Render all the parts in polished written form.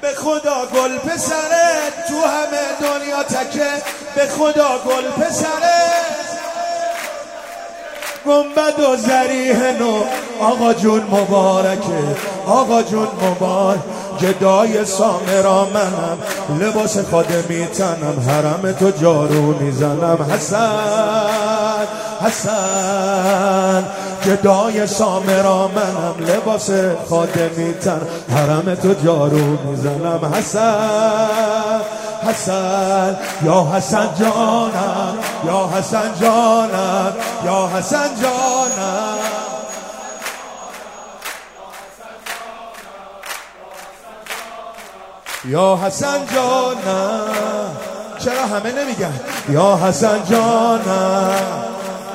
به خدا گل پسرت تو همه دنیا تکه، به خدا گل پسرت گنبد و زریح نو. آقا جون مبارکه، آقا جون مبارک. گدای سامرا منم، لباس خادمی تنم، حرم تو جارو میزنم. حسن حسن گدای سامرا منم، لباس خادمی تنم، حرم تو جارو میزنم. حسن حسن یا حسن جانم، یا حسن جانم، یا حسن جانم. یا حسن جانم. چرا همه نمیگن یا حسن جانم؟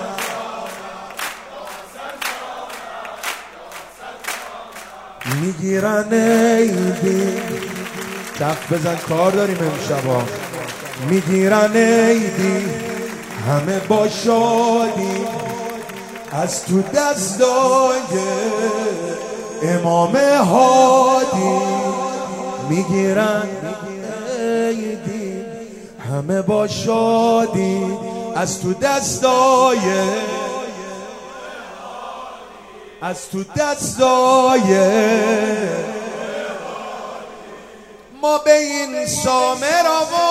میگیرن عیدی، کف بزن کار داریم امشبا. میگیرن عیدی همه با شادی، از تو دستای امام هادی. میگیرن عیدی همه با شادی، از تو دستای، از تو دستای ما. به این سامرا و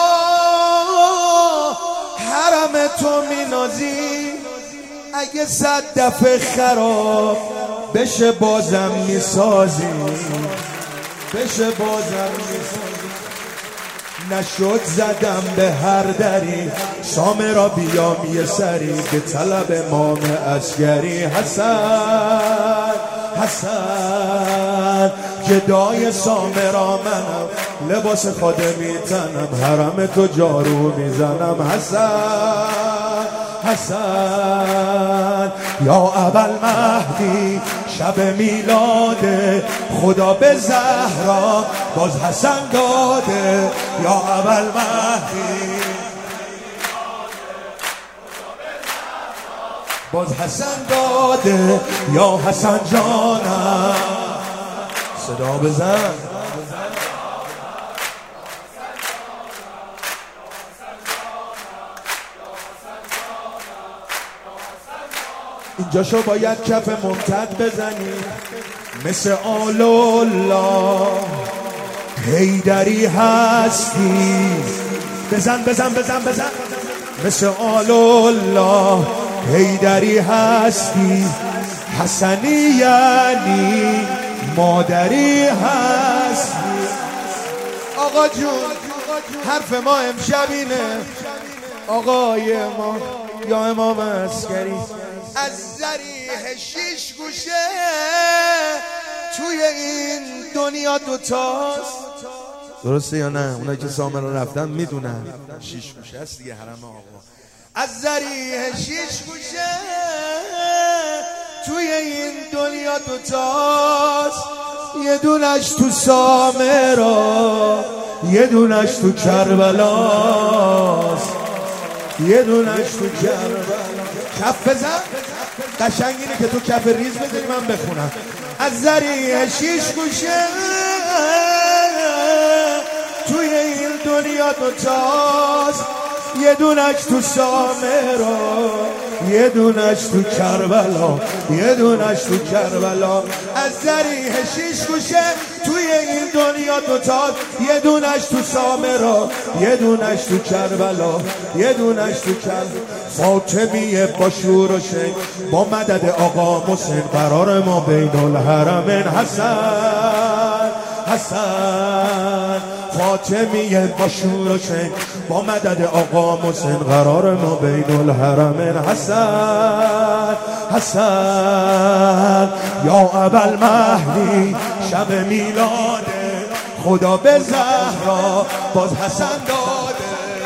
حرم تو مینازی، اگه 100 دفعه خراب بشه بازم میسازی، بشه بازم میسازی. نشد زدم به هر دری، سامرا بیام یه سری، به طلب امام عسکری. حسن حسن گدای سامرا منم، لباس خادمی تنم، حرم تو جارو میزنم. حسن حسن یا ابوالمهدی شب میلاد خدا به زهرا باز حسن داده. یا ابوالمهدی باز حسن داده. یا حسن جانم صدا بزن. اینجاشو باید کف ممتد بزنی مثل آل الله. حیدری هستی، بزن بزن بزن بزن مثل آل الله. حیدری هستی، حسنی یعنی مادری هستی. آقا جون حرف ما امشب اینه، آقای ما یا امام عسکری، از ذریح 6 گوشه توی این دنیا دوتاست. درسته یا نه؟ اونایی که سامرا رفتن میدونن 6 گوشه است دیگه حرم آقا. از ذریح 6 گوشه توی این دنیا دوتاست، یه دونش تو سامرا، یه دونش تو کربلاست، یه دونش تو کربلا. کف بزن قشنگ اینه که تو کف ریز بزنی من بخونم. از ذریح 6 گوشه توی این دنیا دوتاست، یه دونش تو سامرا، یه دونش تو کربلا، یه دونش تو کربلا. از ذریح 6 گوشه توی این دنیا دوتاست، یه دونش تو سامرا، یه دونش تو کربلا، یه دونش تو کربلا. فاطمیه با شور و شین با مدد آقا حسین، قرار ما بین الحرمین. حسن حسن فاطمیه با شور و شین با مدد آقا حسین، قرار ما بین الحرمین. حسن حسن یا ابوالمهدی شب میلاد خدا به زهرا باز حسن داده.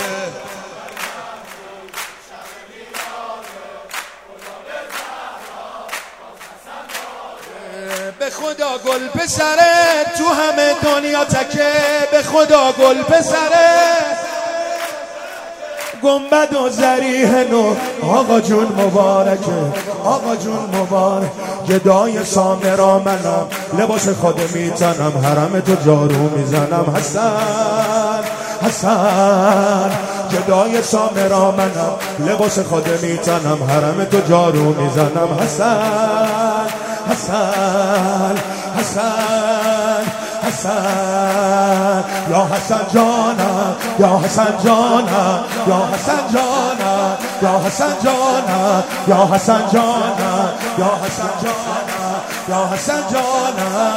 به خدا گل پسره تو همه دنیا تکه، به خدا گل پسره گنبد و ذریح نو آقا جون مبارکه، آقا جون مبارک. گدای سامرا منم، لباس خود میتنم، حرم تو جارو میزنم. حسن حسن گدای سامرا منم، لباس خود میتنم، حرم تو جارو میزنم. حسن حسن حسن حسن یا حسن جانا، یا حسن جانا، یا حسن جانا، یا حسن جانا، یا حسن جانا، یا حسن جانا، یا حسن جانا،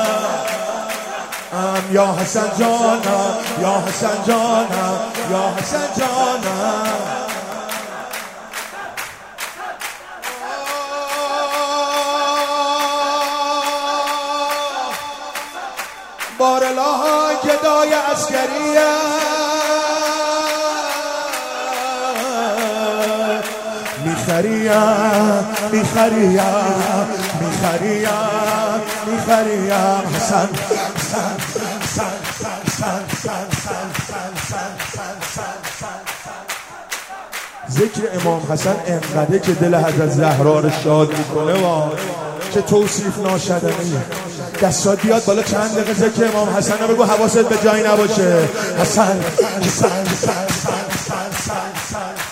یا حسن جانا، یا حسن جانا، یا حسن جانا. بارلاها گدای عسکریه، میخریم میخریم میخریم میخریم. حسن حسن حسن حسن ذکر امام حسن انقدر که دل حضرت زهرا رو شاد میکنه که توصیف ناشدنیه. دستات بیاد بالا چند دقیقه ذکر امام حسن رو بگو، حواست به جایی نباشه. حسن حسن حسن حسن حسن